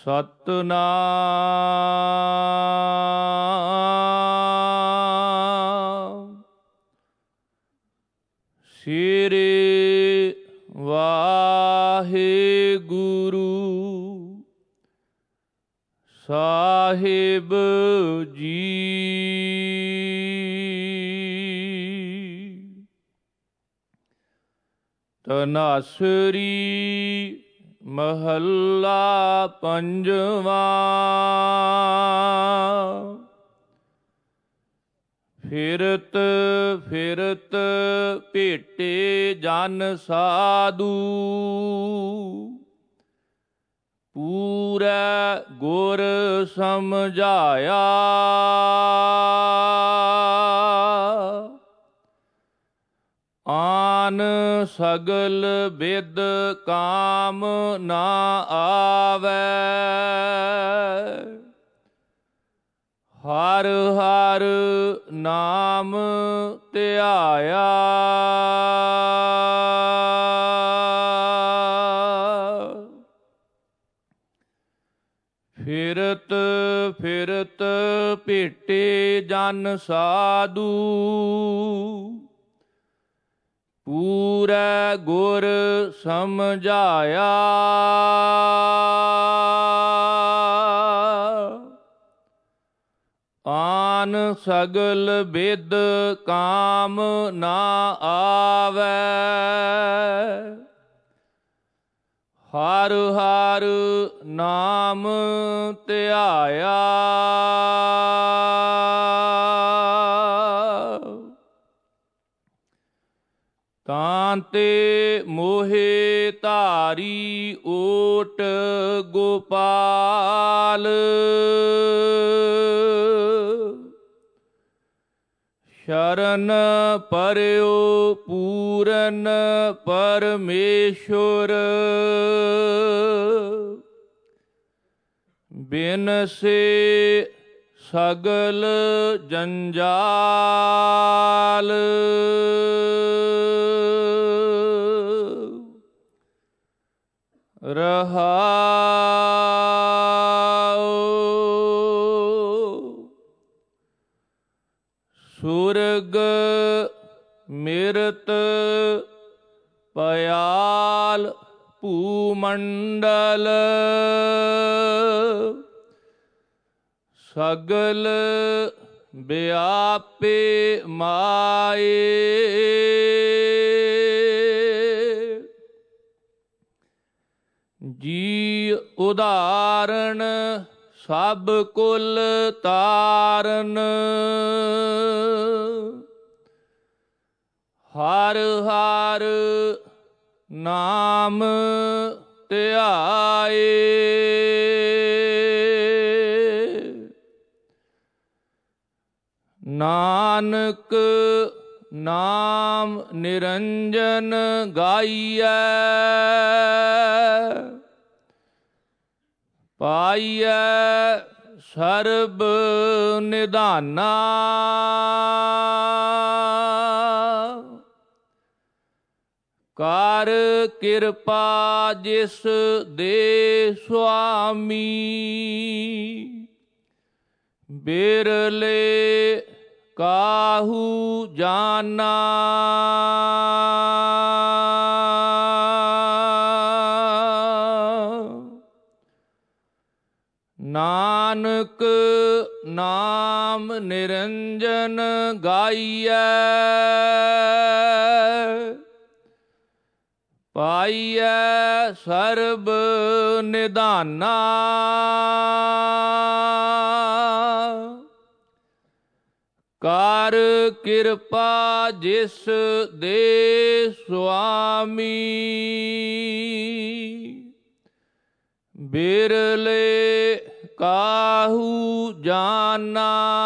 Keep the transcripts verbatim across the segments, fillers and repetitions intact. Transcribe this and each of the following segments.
ਸਤਿਨਾਮ ਸ੍ਰੀ ਵਾਹਿਗੁਰੂ ਸਾਹਿਬ ਜੀ। ਧਨਾਸਰੀ ਮਹੱਲਾ ਪੰਜਵਾਂ। ਫਿਰਤ ਫਿਰਤ ਭੇਟੇ ਜਨ ਸਾਧੂ, ਪੂਰੈ ਗੁਰ ਸਮਝਾਇਆ। ਆਨ ਸਗਲ ਬਿਦ ਕਾਮ ਨਾ ਆਵੈ, ਹਰ ਹਰ ਨਾਮ ਧਿਆਇਆ। ਫਿਰਤ ਫਿਰਤ ਭੇਟੇ ਜਨ ਸਾਧੂ, ਪੂਰੈ ਗੁਰ ਸਮਝਾਇਆ। ਆਨ ਸਗਲ ਬਿਦ ਕਾਮ ਨਾ ਆਵੈ, ਹਰ ਹਰ ਨਾਮ ਧਿਆਇਆ। ਤਾਂ ਤੇ ਮੋਹਿ ਧਾਰੀ ਓਟ ਗੋਪਾਲ, ਸ਼ਰਨ ਪਰਿਓ ਪੂਰਨ ਪਰਮੇਸ਼ੁਰ। ਬਿਨਸੇ ਸਗਲ ਜੰਜਾਲ, ਰਹਾਉ। ਸੁਰਗ ਮਿਰਤ ਪਯਾਲ ਭੂਮੰਡਲ, ਸਗਲ ਵਿਆਪੇ ਮਾਏ। ਜੀ ਉਦਾਹਰਣ ਸਭ ਕੁਲ ਤਾਰਨ, ਹਰ ਹਰ ਨਾਮ ਧਿਆਏ। ਨਾਨਕ ਨਾਮ ਨਿਰੰਜਨ ਗਾਈਐ, ਪਾਈਐ ਸਰਬ ਨਿਧਾਨਾ। ਕਰ ਕਿਰਪਾ ਜਿਸ ਦੇ ਸੁਆਮੀ, ਬਿਰਲੇ ਕਾਹੂ ਜਾਨਾ। ਨਾਨਕ ਨਾਮ ਨਿਰੰਜਨ ਗਾਈਐ, ਪਾਈਐ ਸਰਬ ਨਿਧਾਨਾ। ਕਰ ਕਿਰਪਾ ਜਿਸ ਦੇ ਸੁਆਮੀ, ਬਿਰਲੇ ਕਾਹੂ ਜਾਨਾ।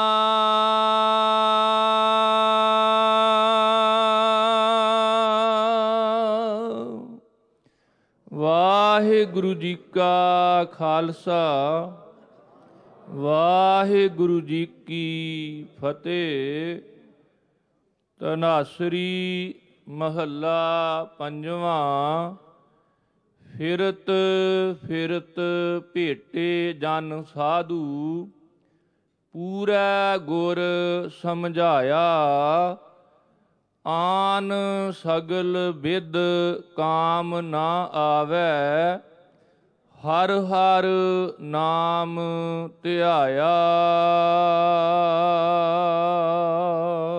ਵਾਹਿਗੁਰੂ ਜੀ ਕਾ ਖਾਲਸਾ, ਵਾਹਿਗੁਰੂ ਜੀ ਕੀ ਫਤਿਹ। ਧਨਾਸਰੀ ਮਹੱਲਾ ਪੰਜਵਾਂ। ਫਿਰਤ ਫਿਰਤ ਭੇਟੇ ਜਨ ਸਾਧੂ, ਪੂਰੈ ਗੁਰ ਸਮਝਾਇਆ, ਆਨ ਸਗਲ ਵਿਦ ਕਾਮ ਨਾ ਆਵੈ, ਹਰ ਹਰ ਨਾਮ ਧਿਆਇਆ।